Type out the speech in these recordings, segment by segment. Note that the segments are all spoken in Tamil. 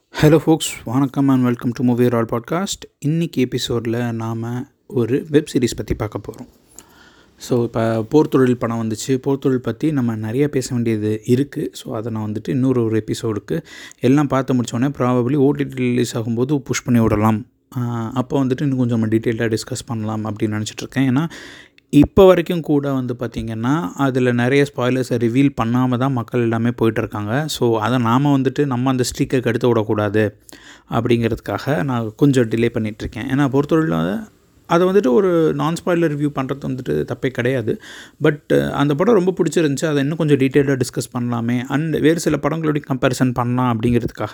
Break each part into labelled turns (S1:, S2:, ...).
S1: ஹலோ ஃபோக்ஸ், வணக்கம் அண்ட் வெல்கம் டு மூவி ரால் பாட்காஸ்ட். இன்றைக்கி எபிசோடில் நாம் ஒரு வெப் சீரிஸ் பற்றி பார்க்க போகிறோம். ஸோ இப்போ போர்த்தொழில் படம் வந்துச்சு. போர்த்தொழில் பற்றி நம்ம நிறைய பேச வேண்டியது இருக்குது. ஸோ அதை நான் இன்னொரு எபிசோடுக்கு எல்லாம் பார்த்து முடித்தோடனே ப்ராபப்ளி ஓடிடி ரிலீஸ் ஆகும்போது புஷ் பண்ணி விடலாம். அப்போ இன்னும் கொஞ்சம் நம்ம டீட்டெயிலாக டிஸ்கஸ் பண்ணலாம் அப்படின்னு நினச்சிட்ருக்கேன். ஏன்னா இப்போ வரைக்கும் கூட பார்த்திங்கன்னா அதில் நிறைய ஸ்பாய்லர்ஸை ரிவீல் பண்ணாமல் தான் மக்கள் எல்லாமே போயிட்டுருக்காங்க. ஸோ அதை நாம் நம்ம அந்த ஸ்ட்ரீக்கை கெடுத்து விடக்கூடாது அப்படிங்கிறதுக்காக நான் கொஞ்சம் டிலே பண்ணிகிட்ருக்கேன். ஏன்னா பொறுத்தவரையில் அதை ஒரு நான் ஸ்பாய்லர் ரிவ்யூ பண்ணுறது தப்பே கிடையாது. பட் அந்த படம் ரொம்ப பிடிச்சிருந்துச்சி. அதை இன்னும் கொஞ்சம் டீட்டெயிலாக டிஸ்கஸ் பண்ணலாமே அண்ட் வேறு சில படங்களோட கம்பேரிசன் பண்ணலாம் அப்படிங்கிறதுக்காக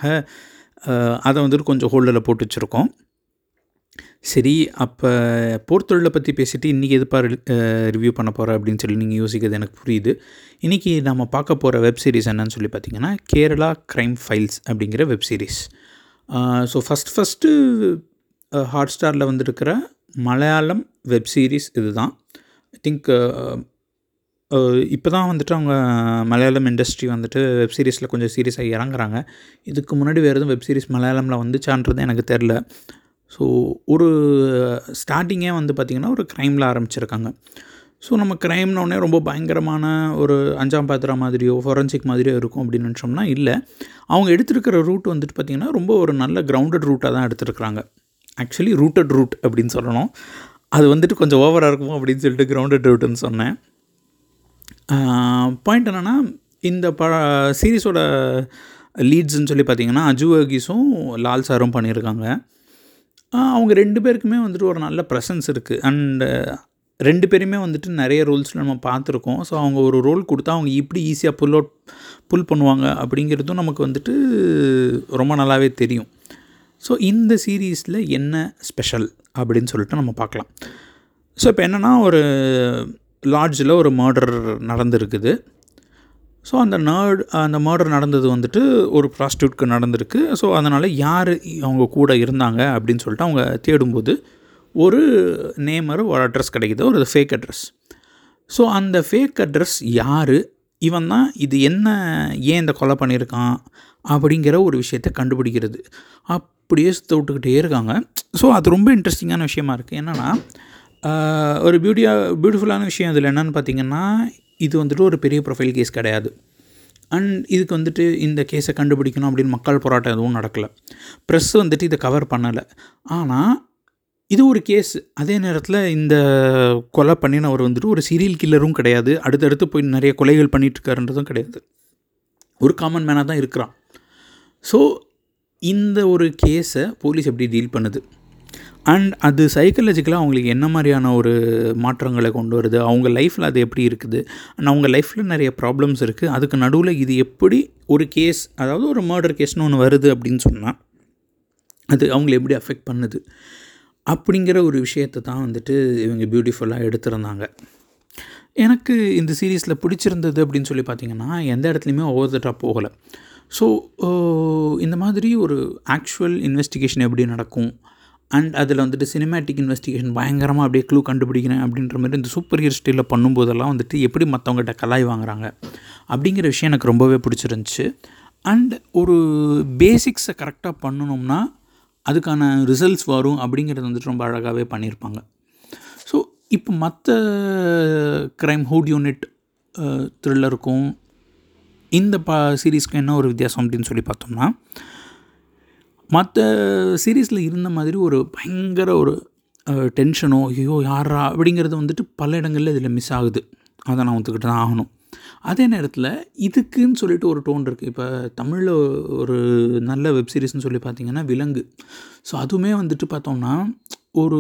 S1: அதை கொஞ்சம் ஹோல்டில் போட்டு வச்சுருக்கோம். சரி, அப்போ போர்த்தொழிலை பற்றி பேசிவிட்டு இன்றைக்கி எதுப்பா ரிவ்யூ பண்ண போகிறேன் அப்படின்னு சொல்லி நீங்கள் யோசிக்கிறது எனக்கு புரியுது. இன்றைக்கி நம்ம பார்க்க போகிற வெப் சீரிஸ் என்னன்னு சொல்லி பார்த்திங்கன்னா கேரளா க்ரைம் ஃபைல்ஸ் அப்படிங்கிற வெப் சீரிஸ். ஸோ ஃபஸ்ட்டு ஹாட் ஸ்டாரில் இருக்கிற மலையாளம் வெப் சீரிஸ் இது தான். ஐ திங்க் இப்போ தான் அவங்க மலையாளம் இண்டஸ்ட்ரி வெப் சீரிஸில் கொஞ்சம் சீரியஸாக இறங்குறாங்க. இதுக்கு முன்னாடி வேறு எதுவும் வெப் சீரிஸ் மலையாளமில் வந்துச்சான்றது எனக்கு தெரில. ஸோ ஒரு ஸ்டார்டிங்கே பார்த்திங்கன்னா ஒரு க்ரைமில் ஆரம்பிச்சிருக்காங்க. ஸோ நம்ம க்ரைம்னோடனே ரொம்ப பயங்கரமான ஒரு அஞ்சாம் பாத்திரம் மாதிரியோ ஃபொரன்சிக் மாதிரியோ இருக்கும் அப்படின்னு நினச்சோம்னா இல்லை. அவங்க எடுத்துருக்கிற ரூட் பார்த்திங்கன்னா ரொம்ப ஒரு நல்ல கிரவுண்டட் ரூட்டாக தான் எடுத்துருக்குறாங்க. ஆக்சுவலி ரூட்டட் ரூட் அப்படின்னு சொல்லணும். அது கொஞ்சம் ஓவராக இருக்குமோ அப்படின்னு சொல்லிட்டு கிரவுண்டட் ரூட்டுன்னு சொன்னேன். பாயிண்ட் என்னென்னா இந்த சீரீஸோட லீட்ஸ்ன்னு சொல்லி பார்த்திங்கன்னா அஜு வர்கீஸும் லால் சாரும் பண்ணியிருக்காங்க. அவங்க ரெண்டு பேருக்குமே ஒரு நல்ல ப்ரெசன்ஸ் இருக்குது. அண்டு ரெண்டு பேருமே நிறைய ரோல்ஸில் நம்ம பார்த்துருக்கோம். ஸோ அவங்க ஒரு ரோல் கொடுத்தா அவங்க இப்படி ஈஸியாக புல் பண்ணுவாங்க அப்படிங்கிறதும் நமக்கு ரொம்ப நல்லாவே தெரியும். ஸோ இந்த சீரீஸில் என்ன ஸ்பெஷல் அப்படின்னு சொல்லிட்டு நம்ம பார்க்கலாம். ஸோ இப்போ என்னென்னா ஒரு லாட்ஜில் ஒரு மர்டர் நடந்திருக்குது. ஸோ அந்த மர்டர் நடந்தது ஒரு ப்ராஸ்டியூட்க்கு நடந்திருக்கு. ஸோ அதனால் யார் அவங்க கூட இருந்தாங்க அப்படின்னு சொல்லிட்டு அவங்க தேடும்போது ஒரு நேமர் ஒரு அட்ரஸ் கிடைக்கிது, ஒரு ஃபேக் அட்ரஸ். ஸோ அந்த ஃபேக் அட்ரஸ் யார், இவன் தான் இது என்ன, ஏன் இந்த கொலை பண்ணியிருக்கான் அப்படிங்கிற ஒரு விஷயத்தை கண்டுபிடிக்கிறது. அப்படியே விட்டுக்கிட்டே இருக்காங்க. ஸோ அது ரொம்ப இன்ட்ரெஸ்டிங்கான விஷயமா இருக்குது. என்னென்னா ஒரு பியூட்டிஃபுல்லான விஷயம் இதில் என்னென்னு பார்த்திங்கன்னா இது ஒரு பெரிய ப்ரொஃபைல் கேஸ் கிடையாது. அண்ட் இதுக்கு இந்த கேஸை கண்டுபிடிக்கணும் அப்படின்னு மக்கள் போராட்டம் எதுவும் நடக்கலை. ப்ரெஸ் இதை கவர் பண்ணலை. ஆனால் இது ஒரு கேஸ். அதே நேரத்தில் இந்த கொலை பண்ணினவர் ஒரு சீரியல் கில்லரும் கிடையாது. அடுத்தடுத்து போய் நிறைய கொலைகள் பண்ணிகிட்ருக்காருன்றதும் கிடையாது. ஒரு காமன் மேனாக தான் இருக்கிறான். ஸோ இந்த ஒரு கேஸை போலீஸ் எப்படி டீல் பண்ணுது அண்ட் அது சைக்காலஜிக்கலாக அவங்களுக்கு என்ன மாதிரியான ஒரு மாற்றங்களை கொண்டு வருது, அவங்க லைஃப்பில் அது எப்படி இருக்குது அண்ட் அவங்க லைஃப்பில் நிறைய ப்ராப்ளம்ஸ் இருக்குது. அதுக்கு நடுவில் இது எப்படி ஒரு கேஸ், அதாவது ஒரு மர்டர் கேஸ்னு ஒன்று வருது அப்படின்னு சொன்னால் அது அவங்களை எப்படி அஃபெக்ட் பண்ணுது அப்படிங்கிற ஒரு விஷயத்தை தான் இவங்க பியூட்டிஃபுல்லாக எடுத்திருந்தாங்க. எனக்கு இந்த சீரீஸில் பிடிச்சிருந்தது அப்படின்னு சொல்லி பார்த்திங்கன்னா எந்த இடத்துலையுமே ஓவர் த டாப் போகலை. ஸோ இந்த மாதிரி ஒரு ஆக்சுவல் இன்வெஸ்டிகேஷன் எப்படி நடக்கும் அண்ட் அதில் சினிமேட்டிக் இன்வெஸ்டிகேஷன் பயங்கரமாக அப்படியே க்ளூ கண்டுபிடிக்கிறேன் அப்படின்ற மாதிரி இந்த சூப்பர் ஹீரோ ஸ்டைலில் பண்ணும்போதெல்லாம் எப்படி மற்றவங்ககிட்ட கலாய் வாங்குறாங்க அப்படிங்கிற விஷயம் எனக்கு ரொம்பவே பிடிச்சிருந்துச்சி. அண்ட் ஒரு பேசிக்ஸை கரெக்டாக பண்ணணும்னா அதுக்கான ரிசல்ட்ஸ் வரும் அப்படிங்கிறது ரொம்ப அழகாகவே பண்ணியிருப்பாங்க. ஸோ இப்போ மற்ற க்ரைம் ஹூட் யூனிட் த்ரில்லருக்கும் இந்த சீரீஸ்க்கும் என்ன ஒரு வித்தியாசம் அப்படின்னு சொல்லி பார்த்தோம்னா மற்ற சீரீஸில் இருந்த மாதிரி ஒரு பயங்கர ஒரு டென்ஷனோ ஐயோ யாரா அப்படிங்கிறது பல இடங்களில் இதில் மிஸ் ஆகுது. அதை நான் ஒத்துக்கிட்டு தான் ஆகணும். அதே நேரத்தில் இதுக்குன்னு சொல்லிட்டு ஒரு டோன் இருக்குது. இப்போ தமிழில் ஒரு நல்ல வெப் சீரிஸ்னு சொல்லி பார்த்திங்கன்னா விலங்கு. ஸோ அதுவுமே பார்த்தோம்னா ஒரு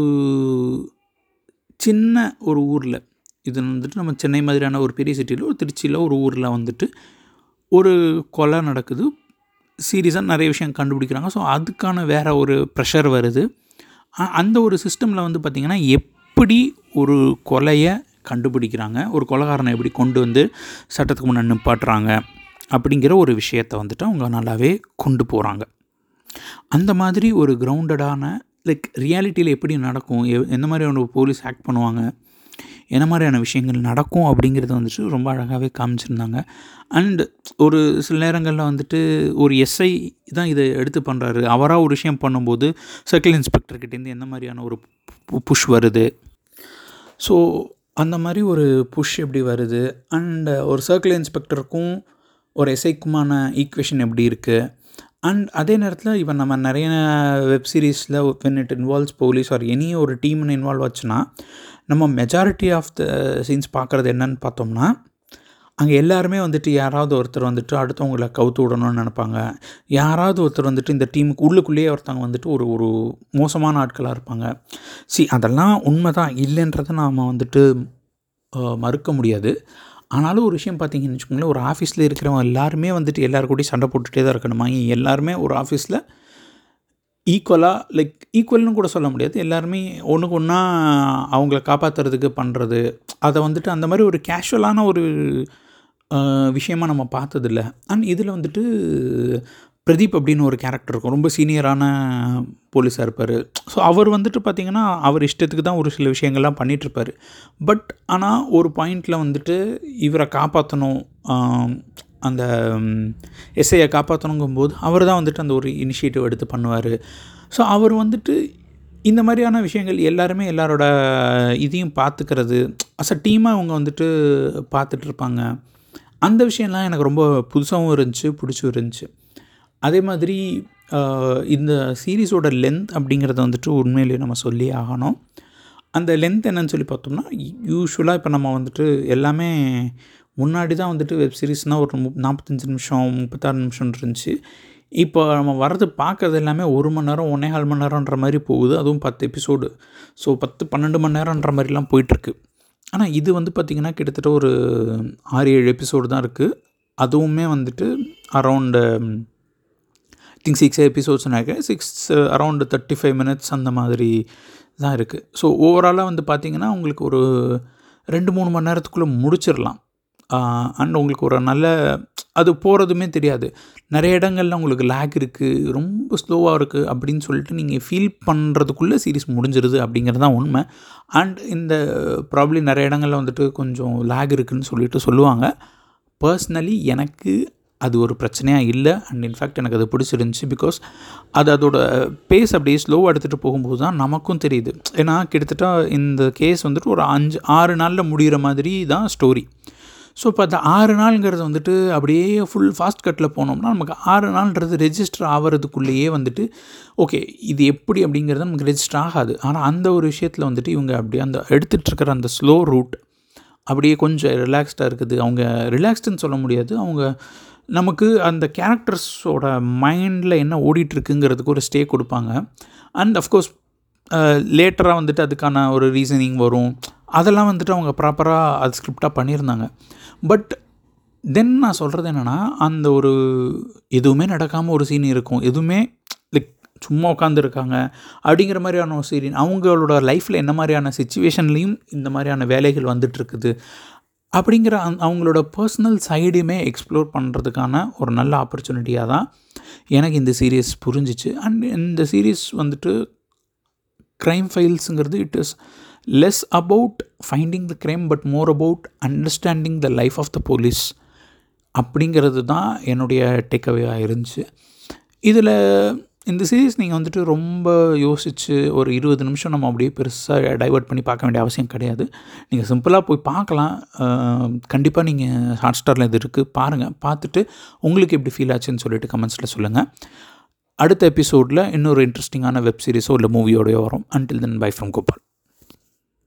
S1: சின்ன ஒரு ஊரில், இது நம்ம சென்னை மாதிரியான ஒரு பெரிய சிட்டியில், ஒரு திருச்சியில் ஒரு ஊரில் ஒரு கொலை நடக்குது. சீரியஸாக நிறைய விஷயம் கண்டுபிடிக்கிறாங்க. ஸோ அதுக்கான வேறு ஒரு ப்ரெஷர் வருது. அந்த ஒரு சிஸ்டமில் பார்த்திங்கன்னா எப்படி ஒரு கொலையை கண்டுபிடிக்கிறாங்க, ஒரு கொலைகாரனை எப்படி கொண்டு சட்டத்துக்கு முன்னாடி நிப்பாட்டுறாங்க அப்படிங்கிற ஒரு விஷயத்தை அவங்க நல்லாவே கொண்டு போகிறாங்க. அந்த மாதிரி ஒரு கிரவுண்டடான ரியாலிட்டியில் எப்படி நடக்கும், எந்த மாதிரி ஒரு போலீஸ் ஆக்ட் பண்ணுவாங்க என்ன மாதிரியான விஷயங்கள் நடக்கும் அப்படிங்கிறத வந்துட்டு ரொம்ப அழகாகவே காமிச்சிருந்தாங்க. அண்ட் ஒரு சில நேரங்களில் வந்துட்டு ஒரு எஸ்ஐ தான் இதை எடுத்து பண்ணுறாரு, அவராக ஒரு விஷயம் பண்ணும்போது சர்க்கிள் இன்ஸ்பெக்டர்கிட்டேருந்து என்ன மாதிரியான ஒரு புஷ் வருது, ஸோ அந்த மாதிரி ஒரு புஷ் எப்படி வருது, அண்ட் ஒரு சர்க்கிள் இன்ஸ்பெக்டருக்கும் ஒரு எஸ்ஐக்குமான ஈக்குவேஷன் எப்படி இருக்குது. அண்ட் அதே நேரத்தில் இவன் நம்ம நிறைய வெப் சீரிஸில் when it involves police or any ஒரு டீம்னு இன்வால்வ் ஆச்சுன்னா நம்ம மெஜாரிட்டி ஆஃப் த சீன்ஸ் பார்க்குறது என்னன்னு பார்த்தோம்னா, அங்கே எல்லாருமே வந்துட்டு யாராவது ஒருத்தர் வந்துட்டு அடுத்தவங்களை கவுத்து விடணும்னு நினைப்பாங்க. யாராவது ஒருத்தர் வந்துட்டு இந்த டீமுக்கு உள்ளுக்குள்ளேயே ஒருத்தவங்க வந்துட்டு ஒரு ஒரு மோசமான ஆட்களாக இருப்பாங்க. அதெல்லாம் உண்மை தான், இல்லைன்றதை நாம் வந்துட்டு மறுக்க முடியாது. ஆனாலும் ஒரு விஷயம் பார்த்தீங்கன்னு வச்சுக்கோங்களேன், ஒரு ஆஃபீஸில் இருக்கிறவங்க எல்லாருமே வந்துட்டு எல்லாருக்கூடயும் சண்டை போட்டுகிட்டே தான் இருக்கணுமா? எல்லாருமே ஒரு ஆஃபீஸில் ஈக்குவலாக ஈக்குவல்னு கூட சொல்ல முடியாது, எல்லாருமே ஒன்றுக்கு ஒன்றா அவங்கள காப்பாற்றுறதுக்கு பண்ணுறது, அதை வந்துட்டு அந்த மாதிரி ஒரு கேஷுவலான ஒரு விஷயமாக நம்ம பார்த்ததில்ல. அண்ட் இதில் வந்துட்டு பிரதீப் அப்படின்னு ஒரு கேரக்டர் இருக்கும், ரொம்ப சீனியரான போலீஸாக இருப்பார். ஸோ அவர் வந்துட்டு பார்த்திங்கன்னா அவர் இஷ்டத்துக்கு தான் ஒரு சில விஷயங்கள்லாம் பண்ணிகிட்ருப்பார். பட் ஆனால் ஒரு பாயிண்டில் வந்துட்டு இவரை காப்பாற்றணும், அந்த எஸ்ஐயை காப்பாற்றணுங்கும்போது அவர் தான் வந்துட்டு அந்த ஒரு இனிஷியேட்டிவ் எடுத்து பண்ணுவார். ஸோ அவர் வந்துட்டு இந்த மாதிரியான விஷயங்கள் எல்லாருமே எல்லாரோட இதையும் பார்த்துக்கிறது, அஸ் அ டீமாக அவங்க வந்துட்டு பார்த்துட்ருப்பாங்க. அந்த விஷயம்லாம் எனக்கு ரொம்ப புதுசாகவும் இருந்துச்சு, பிடிச்சும் இருந்துச்சு. அதே மாதிரி இந்த சீரீஸோட லென்த் அப்படிங்கிறத வந்துட்டு உண்மையிலேயே நம்ம சொல்லி ஆகணும். அந்த லென்த் என்னன்னு சொல்லி பார்த்தோம்னா, யூஸ்வலாக இப்போ நம்ம வந்துட்டு எல்லாமே முன்னாடி தான் வந்துட்டு வெப் சீரிஸ்னால் ஒரு 45 நிமிஷம் 36 நிமிஷம் இருந்துச்சு. இப்போ நம்ம வர்றது பார்க்குறது எல்லாமே 1 மணி நேரம் 1.25 மணி நேரம்ன்ற மாதிரி போகுது. அதுவும் 10 எபிசோடு. ஸோ 10-12 மணி நேரம்ன்ற மாதிரிலாம் போயிட்டுருக்கு. ஆனால் இது வந்து பார்த்திங்கன்னா கிட்டத்தட்ட ஒரு 6-7 எபிசோடு தான் இருக்குது. அதுவுமே வந்துட்டு அரவுண்டு திங்க் 6 எபிசோட்ஸ் நினைக்கிறேன். 6 அரவுண்டு 35 மினிட்ஸ் அந்த மாதிரி தான் இருக்குது. ஸோ ஓவராலாக வந்து பார்த்திங்கன்னா உங்களுக்கு ஒரு 2-3 மணி நேரத்துக்குள்ளே முடிச்சிடலாம். அண்ட் உங்களுக்கு ஒரு நல்ல அது போகிறதுமே தெரியாது. நிறைய இடங்களில் உங்களுக்கு லேக் இருக்குது, ரொம்ப ஸ்லோவாக இருக்குது அப்படின்னு சொல்லிட்டு நீங்கள் ஃபீல் பண்ணுறதுக்குள்ளே சீரிஸ் முடிஞ்சிருது அப்படிங்கிறது தான் உண்மை. அண்ட் இந்த ப்ராப்ளி நிறைய இடங்களில் வந்துட்டு கொஞ்சம் லேக் இருக்குதுன்னு சொல்லிட்டு சொல்லுவாங்க. பர்சனலி எனக்கு அது ஒரு பிரச்சனையாக இல்லை. அண்ட் இன்ஃபேக்ட் எனக்கு அது பிடிச்சிருந்துச்சி. பிகாஸ் அதோட பேஸ் அப்படியே ஸ்லோவாக எடுத்துகிட்டு போகும்போது தான் நமக்கும் தெரியுது. ஏன்னா கிட்டத்தட்ட இந்த கேஸ் வந்துட்டு ஒரு 5-6 நாளில் முடிகிற மாதிரி தான் ஸ்டோரி. ஸோ இப்போ அந்த 6 நாளுங்கிறது வந்துட்டு அப்படியே ஃபுல் ஃபாஸ்ட் கட்டில் போனோம்னா நமக்கு 6 நாள்ன்றது ரெஜிஸ்டர் ஆகிறதுக்குள்ளேயே வந்துட்டு ஓகே இது எப்படி அப்படிங்கிறது நமக்கு ரெஜிஸ்டர் ஆகாது. ஆனால் அந்த ஒரு விஷயத்தில் வந்துட்டு இவங்க அப்படியே அந்த எடுத்துகிட்ருக்கிற அந்த ஸ்லோ ரூட் அப்படியே கொஞ்சம் ரிலாக்ஸ்டாக இருக்குது. அவங்க ரிலாக்ஸ்டுன்னு சொல்ல முடியாது, அவங்க நமக்கு அந்த கேரக்டர்ஸோட மைண்டில் என்ன ஓடிட்டுருக்குங்கிறதுக்கு ஒரு ஸ்டே கொடுப்பாங்க. அண்ட் அஃப்கோர்ஸ் லேட்டராக வந்துட்டு அதுக்கான ஒரு ரீசனிங் வரும், அதெல்லாம் வந்துட்டு அவங்க ப்ராப்பராக அது ஸ்கிரிப்டாக பண்ணியிருந்தாங்க. பட் தென் நான் சொல்கிறது என்னென்னா, அந்த ஒரு எதுவுமே நடக்காமல் ஒரு சீன் இருக்கும், எதுவுமே சும்மா உட்காந்துருக்காங்க அப்படிங்கிற மாதிரியான ஒரு சீன், அவங்களோட லைஃப்பில் என்ன மாதிரியான சிச்சுவேஷன்லேயும் இந்த மாதிரியான வேலைகள் வந்துட்டுருக்குது அப்படிங்கிற அவங்களோட பர்சனல் சைடுமே எக்ஸ்ப்ளோர் பண்ணுறதுக்கான ஒரு நல்ல ஆப்பர்ச்சுனிட்டியாக தான் எனக்கு இந்த சீரீஸ் புரிஞ்சிச்சு. அண்ட் இந்த சீரீஸ் வந்துட்டு க்ரைம் ஃபைல்ஸுங்கிறது it is less about finding the crime but more about understanding the life of the police அப்படிங்கிறது தான் என்னுடைய டேக்அவேயாக இருந்துச்சு. இதில் இந்த சீரீஸ் நீங்கள் வந்துட்டு ரொம்ப யோசித்து ஒரு 20 நிமிஷம் நம்ம அப்படியே பெருசாக டைவர்ட் பண்ணி பார்க்க வேண்டிய அவசியம் கிடையாது. நீங்கள் சிம்பிளாக போய் பார்க்கலாம். கண்டிப்பாக நீங்கள் ஹாட்ஸ்டாரில் இது இருக்குது, பாருங்கள். பார்த்துட்டு உங்களுக்கு எப்படி ஃபீல் ஆச்சுன்னு சொல்லிட்டு கமெண்ட்ஸில் சொல்லுங்கள். அடுத்த எபிசோடில் இன்னொரு இன்ட்ரெஸ்டிங்கான வெப் சீரிஸோ இல்லை மூவியோடையோ வரும். Until then bye from Gopal.